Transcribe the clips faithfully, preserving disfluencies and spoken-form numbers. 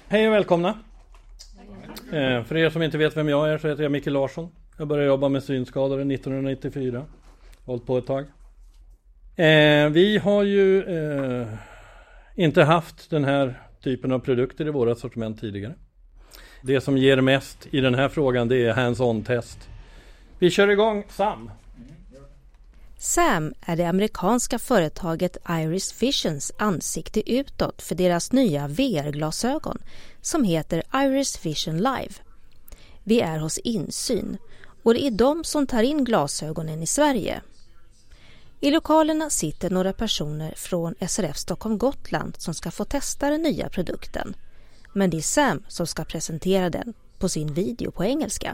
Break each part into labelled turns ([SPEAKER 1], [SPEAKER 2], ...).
[SPEAKER 1] Hej och välkomna. Eh, för er som inte vet vem jag är så heter jag Micke Larsson. Jag började jobba med synskadade nittonhundranittiofyra. Hållit på ett tag. Eh, vi har ju eh, inte haft den här typen av produkter i våra sortiment tidigare. Det som ger mest i den här frågan, det är hands-on-test. Vi kör igång Sam.
[SPEAKER 2] Sam är det amerikanska företaget Iris Visions ansikte utåt för deras nya V R-glasögon som heter Iris Vision Live. Vi är hos Insyn och det är de som tar in glasögonen i Sverige. I lokalerna sitter några personer från S R F Stockholm Gotland som ska få testa den nya produkten. Men det är Sam som ska presentera den på sin video på engelska.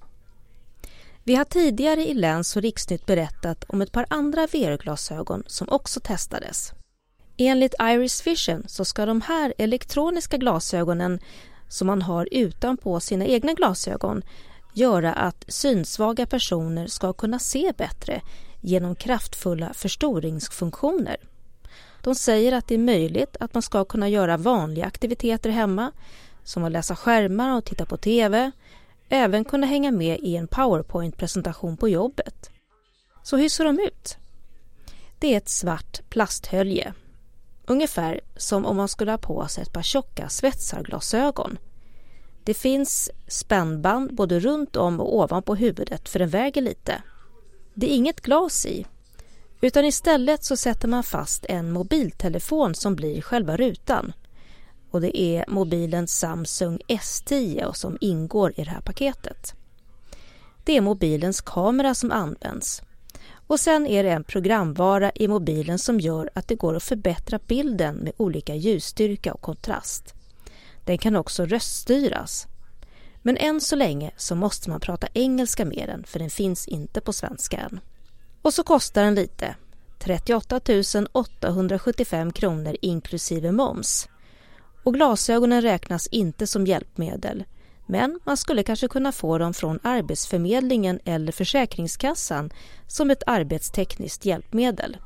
[SPEAKER 2] Vi har tidigare i Läns- och Riksnytt berättat om ett par andra V R-glasögon som också testades. Enligt Iris Vision så ska de här elektroniska glasögonen som man har utanpå sina egna glasögon göra att synsvaga personer ska kunna se bättre genom kraftfulla förstoringsfunktioner. De säger att det är möjligt att man ska kunna göra vanliga aktiviteter hemma, som att läsa skärmar och titta på tv, även kunna hänga med i en PowerPoint-presentation på jobbet. Så hur ser de ut? Det är ett svart plasthölje. Ungefär som om man skulle ha på sig ett par tjocka svetsarglasögon. Det finns spännband både runt om och ovanpå huvudet för den väger lite. Det är inget glas i, utan istället så sätter man fast en mobiltelefon som blir själva rutan. Och det är mobilen Samsung S tio som ingår i det här paketet. Det är mobilens kamera som används. Och sen är det en programvara i mobilen som gör att det går att förbättra bilden med olika ljusstyrka och kontrast. Den kan också röststyras. Men än så länge så måste man prata engelska med den för den finns inte på svenska än. Och så kostar den lite, trettioåtta tusen åttahundrasjuttiofem kronor inklusive moms. Och glasögonen räknas inte som hjälpmedel, men man skulle kanske kunna få dem från Arbetsförmedlingen eller Försäkringskassan som ett arbetstekniskt hjälpmedel.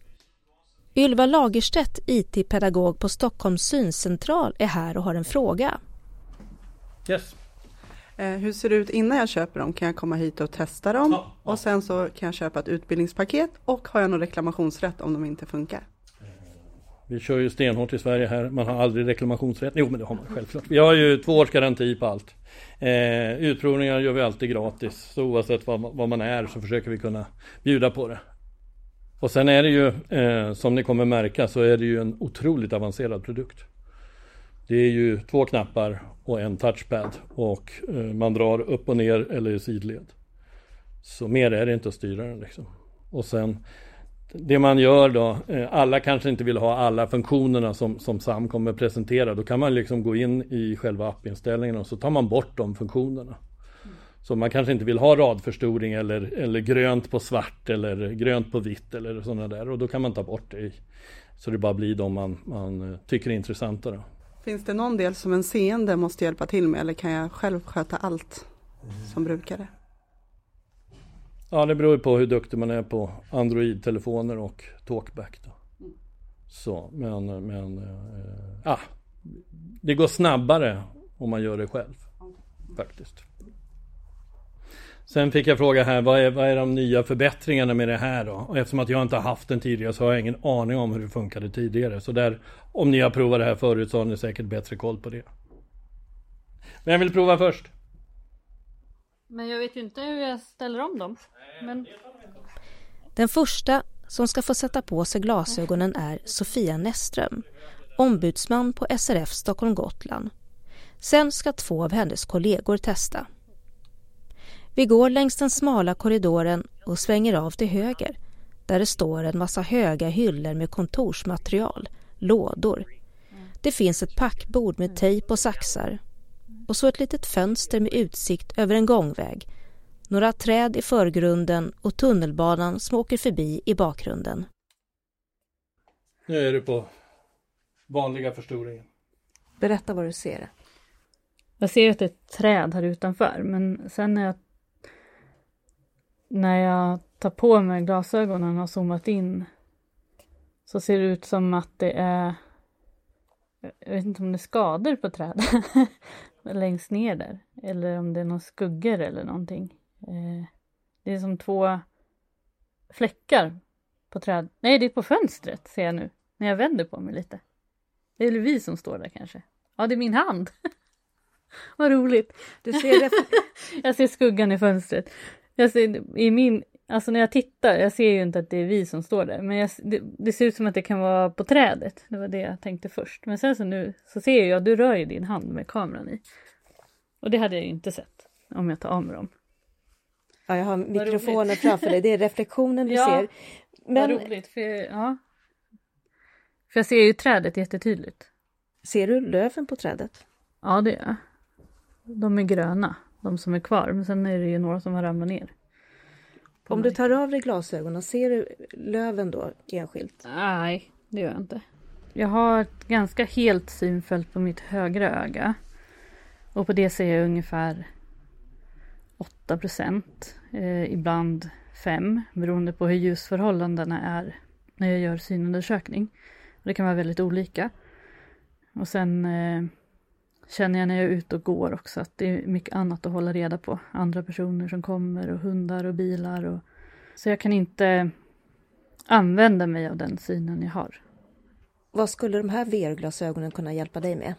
[SPEAKER 2] Ylva Lagerstedt, I T-pedagog på Stockholms syncentral, är här och har en fråga.
[SPEAKER 1] Yes.
[SPEAKER 3] Eh, hur ser det ut innan jag köper dem? Kan jag komma hit och testa dem?
[SPEAKER 1] Ja, ja.
[SPEAKER 3] Och sen så kan jag köpa ett utbildningspaket och har jag någon reklamationsrätt om de inte funkar?
[SPEAKER 1] Vi kör ju stenhårt i Sverige här. Man har aldrig reklamationsrätt. Jo, men det har man självklart. Vi har ju två års garanti på allt. Eh, utprovningar gör vi alltid gratis. Så oavsett vad, vad man är så försöker vi kunna bjuda på det. Och sen är det ju, eh, som ni kommer märka, så är det ju en otroligt avancerad produkt. Det är ju två knappar och en touchpad. Och eh, man drar upp och ner eller i sidled. Så mer är det inte att styra den liksom. Och sen... Det man gör då, alla kanske inte vill ha alla funktionerna som, som Sam kommer presentera. Då kan man liksom gå in i själva appinställningen och så tar man bort de funktionerna. Så man kanske inte vill ha radförstoring eller, eller grönt på svart eller grönt på vitt eller sådana där. Och då kan man ta bort det. Så det bara blir de man, man tycker är intressanta då.
[SPEAKER 3] Finns det någon del som en seende måste hjälpa till med eller kan jag själv sköta allt som brukare?
[SPEAKER 1] Ja, det beror på hur duktig man är på Android-telefoner och talkback då. Så, men, men äh, ja, det går snabbare om man gör det själv, faktiskt. Sen fick jag fråga här, vad är, vad är de nya förbättringarna med det här då? Och eftersom att jag inte har haft den tidigare så har jag ingen aning om hur det funkade tidigare. Så där, om ni har provat det här förut så har ni säkert bättre koll på det. Men jag vill prova först.
[SPEAKER 4] Men jag vet ju inte hur jag ställer om dem. Men...
[SPEAKER 2] Den första som ska få sätta på sig glasögonen är Sofia Näström, ombudsman på S R F Stockholm Gotland. Sen ska två av hennes kollegor testa. Vi går längs den smala korridoren och svänger av till höger, där det står en massa höga hyllor med kontorsmaterial, lådor. Det finns ett packbord med tejp och saxar. Och så ett litet fönster med utsikt över en gångväg. Några träd i förgrunden och tunnelbanan som åker förbi i bakgrunden.
[SPEAKER 1] Nu är du på vanliga förstoringen.
[SPEAKER 2] Berätta vad du ser.
[SPEAKER 4] Jag ser att det är ett träd här utanför. Men sen när jag, när jag tar på mig glasögonen och har zoomat in så ser det ut som att det är jag vet inte om det är skador på trädet längst ner där. Eller om det är någon skuggor eller någonting. Eh, det är som två fläckar på träd. Nej, det är på fönstret ser jag nu. När jag vänder på mig lite. Det är vi som står där kanske. Ja, det är min hand. Vad roligt.
[SPEAKER 2] Du ser det.
[SPEAKER 4] Jag ser skuggan i fönstret. Jag ser i min, alltså när jag tittar, jag ser ju inte att det är vi som står där. Men jag, det, det ser ut som att det kan vara på trädet. Det var det jag tänkte först. Men sen så nu så ser jag, du rör ju din hand med kameran i. Och det hade jag ju inte sett om jag tar av mig dem.
[SPEAKER 2] Ja, jag har mikrofonen framför dig. Det är reflektionen du ja, ser.
[SPEAKER 4] Men vad roligt. För, ja. för jag ser ju trädet jättetydligt.
[SPEAKER 2] Ser du löven på trädet?
[SPEAKER 4] Ja, det är. De är gröna. De som är kvar. Men sen är det ju några som har ramlat ner.
[SPEAKER 2] Om du tar av dig glasögonen, ser du löven då enskilt?
[SPEAKER 4] Nej, det gör jag inte. Jag har ett ganska helt synfält på mitt högra öga. Och på det ser jag ungefär åtta procent. Eh, ibland fem. Beroende på hur ljusförhållandena är när jag gör synundersökning. Det kan vara väldigt olika. Och sen eh, känner jag när jag är ute och går också att det är mycket annat att hålla reda på. Andra personer som kommer och hundar och bilar. Och... Så jag kan inte använda mig av den synen jag har.
[SPEAKER 2] Vad skulle de här V R-glasögonen kunna hjälpa dig med?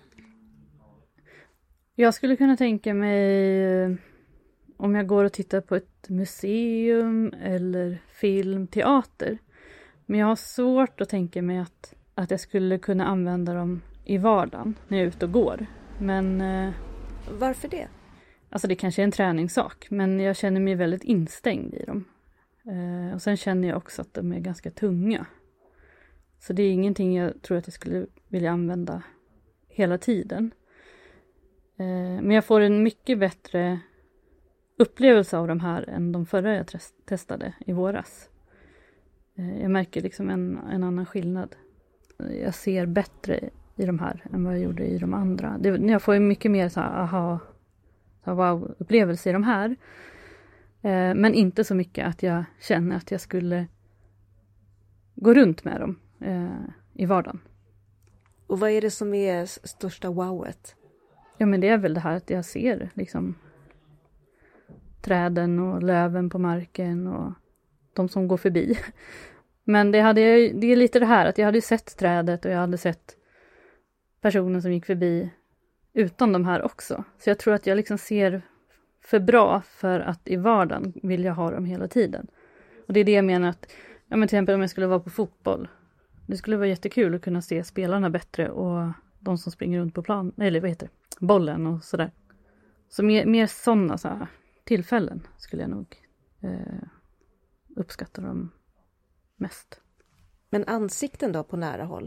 [SPEAKER 4] Jag skulle kunna tänka mig om jag går och tittar på ett museum eller film, teater. Men jag har svårt att tänka mig att, att jag skulle kunna använda dem i vardagen när jag är ute och går. Men...
[SPEAKER 2] Varför det?
[SPEAKER 4] Alltså det kanske är en träningssak, men jag känner mig väldigt instängd i dem. Och sen känner jag också att de är ganska tunga. Så det är ingenting jag tror att jag skulle vilja använda hela tiden. Men jag får en mycket bättre upplevelse av de här än de förra jag testade i våras. Jag märker liksom en, en annan skillnad. Jag ser bättre i de här än vad jag gjorde i de andra. Det, jag får ju mycket mer så här, aha, så här, wow-upplevelse i de här. Men inte så mycket att jag känner att jag skulle gå runt med dem i vardagen.
[SPEAKER 2] Och vad är det som är största wowet?
[SPEAKER 4] Ja, men det är väl det här att jag ser liksom träden och löven på marken och de som går förbi. Men det, hade, det är lite det här att jag hade sett trädet och jag hade sett personen som gick förbi utan de här också. Så jag tror att jag liksom ser för bra för att i vardagen vill jag ha dem hela tiden. Och det är det jag menar att, ja men till exempel om jag skulle vara på fotboll. Det skulle vara jättekul att kunna se spelarna bättre och de som springer runt på plan, eller vad heter det, bollen och sådär. Så mer, mer sådana så här tillfällen skulle jag nog eh, uppskatta dem mest.
[SPEAKER 2] Men ansikten då på nära håll?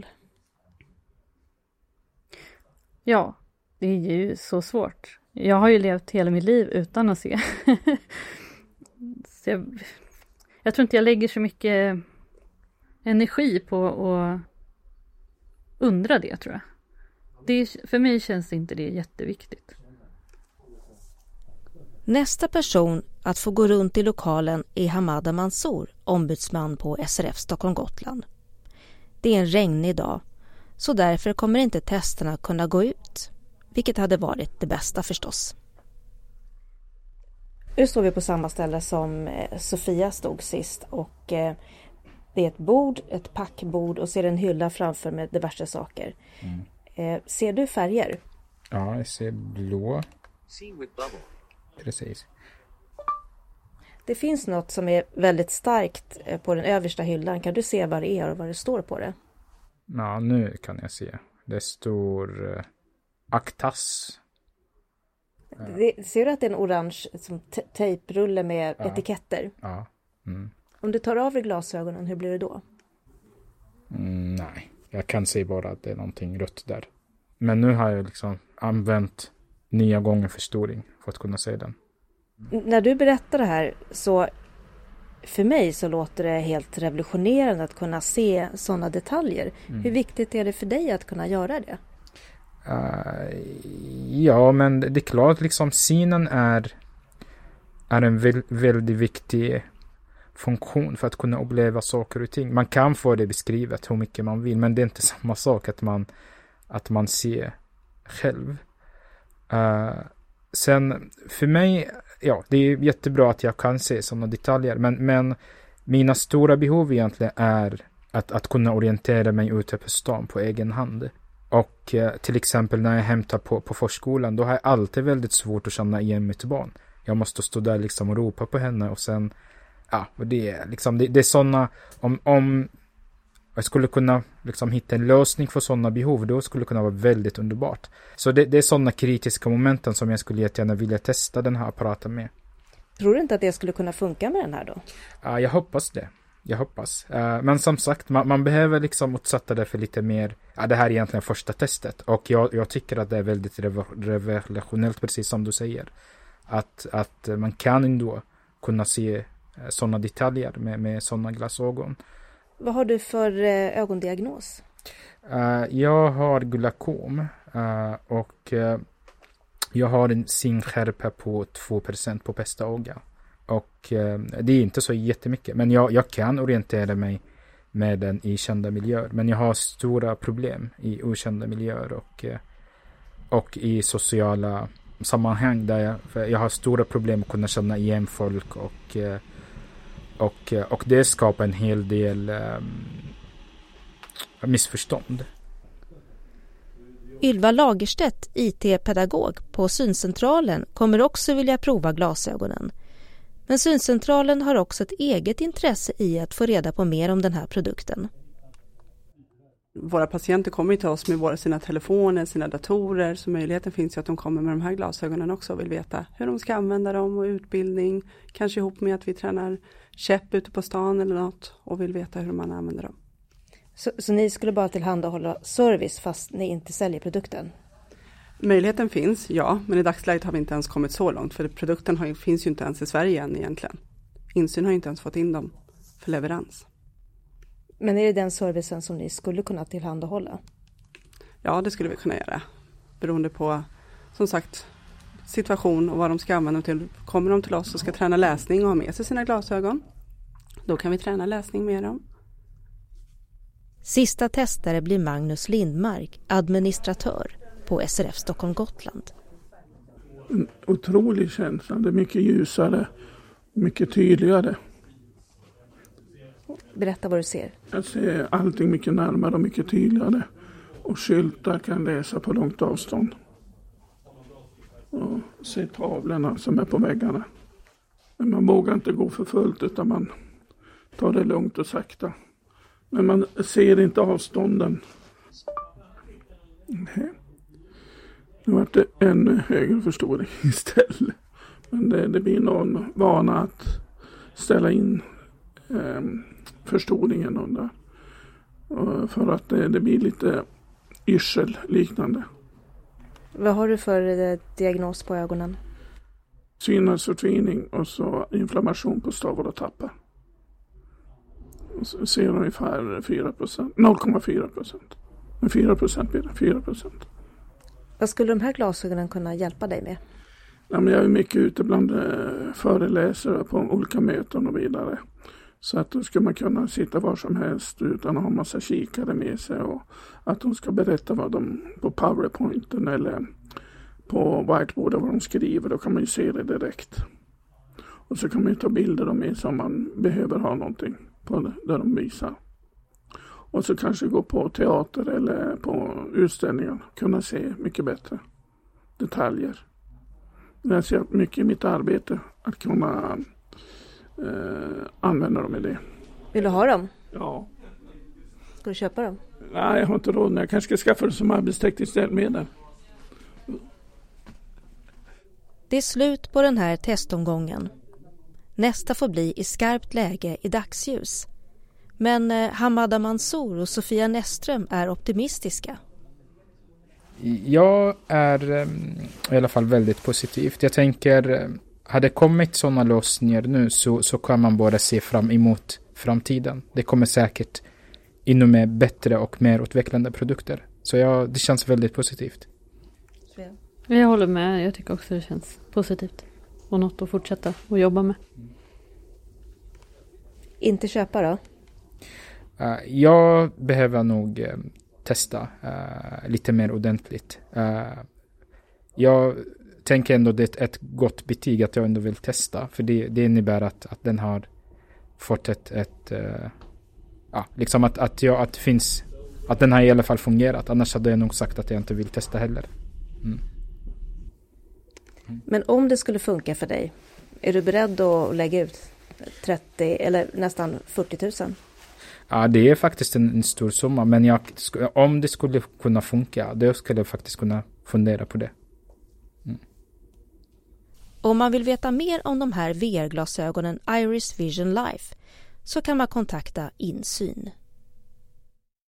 [SPEAKER 4] Ja, det är ju så svårt. Jag har ju levt hela mitt liv utan att se. Så jag, jag tror inte jag lägger så mycket energi på att undra det, tror jag. Det, för mig känns inte det jätteviktigt.
[SPEAKER 2] Nästa person att få gå runt i lokalen är Hamada Mansour, ombudsman på S R F Stockholm Gotland. Det är en regnig dag, så därför kommer inte testerna kunna gå ut, vilket hade varit det bästa förstås. Nu står vi på samma ställe som Sofia stod sist och det är ett bord, ett packbord och ser en hylla framför med diverse saker. Mm. Ser du färger?
[SPEAKER 5] Ja, jag ser blå. Precis.
[SPEAKER 2] Det finns något som är väldigt starkt på den översta hyllan. Kan du se vad det är och vad det står på det?
[SPEAKER 5] Ja, nu kan jag se. Det står uh, Actas.
[SPEAKER 2] Det, ser du att det är en orange som te- tejprulle med ja. etiketter?
[SPEAKER 5] Ja. Mm.
[SPEAKER 2] Om du tar av dig glasögonen, hur blir det då?
[SPEAKER 5] Mm, nej, jag kan se bara att det är någonting rött där. Men nu har jag liksom använt nya gånger förstoring för att kunna se den.
[SPEAKER 2] När du berättar det här så för mig så låter det helt revolutionerande att kunna se sådana detaljer. Mm. Hur viktigt är det för dig att kunna göra det?
[SPEAKER 5] Uh, ja, men det är klart liksom synen är, är en väl, väldigt viktig funktion för att kunna uppleva saker och ting. Man kan få det beskrivet hur mycket man vill, men det är inte samma sak att man att man ser själv. Uh, sen för mig, ja, det är jättebra att jag kan se sådana detaljer, men, men mina stora behov egentligen är att, att kunna orientera mig ute på stan på egen hand. Och uh, till exempel när jag hämtar på, på förskolan, då har jag alltid väldigt svårt att känna igen mitt barn. Jag måste stå där liksom och ropa på henne och sen, ja, och det är liksom, det, det är sådana, om, om jag skulle kunna liksom hitta en lösning för sådana behov, då skulle det kunna vara väldigt underbart. Så det, det är sådana kritiska momenten som jag skulle jättegärna vilja testa den här apparaten med.
[SPEAKER 2] Tror du inte att det skulle kunna funka med den här då?
[SPEAKER 5] Ja, jag hoppas det. Jag hoppas. Uh, men som sagt, man, man behöver liksom utsätta det för lite mer, ja, det här är egentligen första testet. Och jag, jag tycker att det är väldigt revolutionellt, precis som du säger. Att, att man kan ändå kunna se sådana detaljer med, med sådana glasögon.
[SPEAKER 2] Vad har du för ögondiagnos?
[SPEAKER 5] Uh, jag har glaukom uh, och uh, jag har en synskärpa på två procent på bästa öga. Och uh, det är inte så jättemycket, men jag, jag kan orientera mig med den i kända miljöer. Men jag har stora problem i okända miljöer och, uh, och i sociala sammanhang där jag, för jag har stora problem att kunna känna igen folk och uh, Och, och det skapar en hel del um, missförstånd.
[SPEAKER 2] Ylva Lagerstedt, I T-pedagog på Syncentralen, kommer också vilja prova glasögonen. Men Syncentralen har också ett eget intresse i att få reda på mer om den här produkten.
[SPEAKER 3] Våra patienter kommer till oss med våra, sina telefoner, sina datorer, så möjligheten finns ju att de kommer med de här glasögonen också och vill veta hur de ska använda dem och utbildning, kanske ihop med att vi tränar käpp ute på stan eller något och vill veta hur man använder dem.
[SPEAKER 2] Så, så ni skulle bara tillhandahålla service fast ni inte säljer produkten?
[SPEAKER 3] Möjligheten finns, ja, men i dagsläget har vi inte ens kommit så långt för produkten har, finns ju inte ens i Sverige än egentligen. Insyn har inte ens fått in dem för leverans.
[SPEAKER 2] Men är det den servicen som ni skulle kunna tillhandahålla?
[SPEAKER 3] Ja, det skulle vi kunna göra. Beroende på, som sagt, situation och vad de ska använda till. Kommer de till oss och ska träna läsning och ha med sig sina glasögon, då kan vi träna läsning med dem.
[SPEAKER 2] Sista testare blir Magnus Lindmark, administratör på S R F Stockholm Gotland.
[SPEAKER 6] En otrolig känsla. Det är mycket ljusare, mycket tydligare.
[SPEAKER 2] Berätta vad du ser.
[SPEAKER 6] Jag ser allting mycket närmare och mycket tydligare. Och skyltar kan läsa på långt avstånd. Och se tavlorna som är på väggarna. Men man vågar inte gå för fullt utan man tar det lugnt och sakta. Men man ser inte avstånden. Nej. Nu var det ännu högre förstoring istället. Men det, det blir någon vana att ställa in eh, förstoringen under. Och för att det, det blir lite yrsel liknande.
[SPEAKER 2] Vad har du för diagnos på ögonen?
[SPEAKER 6] Synnesförtvining och så inflammation på stavar och tappar. Och så ser ungefär fyra procent, noll komma fyra procent. Men fyra procent blir det, fyra procent.
[SPEAKER 2] Vad skulle de här glasögonen kunna hjälpa dig med?
[SPEAKER 6] Ja, men jag är mycket ute bland föreläsare på olika möten och vidare. Så att då ska man kunna sitta var som helst utan att ha massa kikare med sig. Och att de ska berätta vad de på PowerPointen eller på whiteboarden vad de skriver. Då kan man ju se det direkt. Och så kan man ju ta bilder med som man behöver ha någonting på där de visar. Och så kanske gå på teater eller på utställningar. Kunna se mycket bättre detaljer. Jag ser mycket i mitt arbete att kunna eh, använda dem i det.
[SPEAKER 2] Vill du ha dem?
[SPEAKER 6] Ja.
[SPEAKER 2] Ska du köpa dem?
[SPEAKER 6] Nej, jag har inte råd, men jag kanske ska skaffa det som arbetstekniskt hjälpmedel.
[SPEAKER 2] Det är slut på den här testomgången. Nästa får bli i skarpt läge i dagsljus. Men eh, Hamada Mansour och Sofia Näström är optimistiska.
[SPEAKER 5] Jag är eh, i alla fall väldigt positivt. Jag tänker, eh, hade kommit sådana lösningar nu så, så kan man bara se fram emot framtiden. Det kommer säkert inom med bättre och mer utvecklande produkter. Så jag, det känns väldigt positivt.
[SPEAKER 4] Jag håller med. Jag tycker också det känns positivt. Och något att fortsätta och jobba med.
[SPEAKER 2] Inte köpa då?
[SPEAKER 5] Uh, jag behöver nog uh, testa uh, lite mer ordentligt. Uh, jag tänker ändå det är ett gott betyg att jag ändå vill testa. För det, det innebär att, att den har fått ett, ett uh, ja, liksom att, att, jag, att det finns, att den har i alla fall fungerat. Annars hade jag nog sagt att jag inte vill testa heller. Mm. Mm.
[SPEAKER 2] Men om det skulle funka för dig, är du beredd att lägga ut trettio eller nästan fyrtio tusen?
[SPEAKER 5] Ja, det är faktiskt en, en stor summa. Men jag, om det skulle kunna funka, då skulle jag faktiskt kunna fundera på det. Mm.
[SPEAKER 2] Om man vill veta mer om de här V R-glasögonen Iris Vision Life så kan man kontakta Insyn.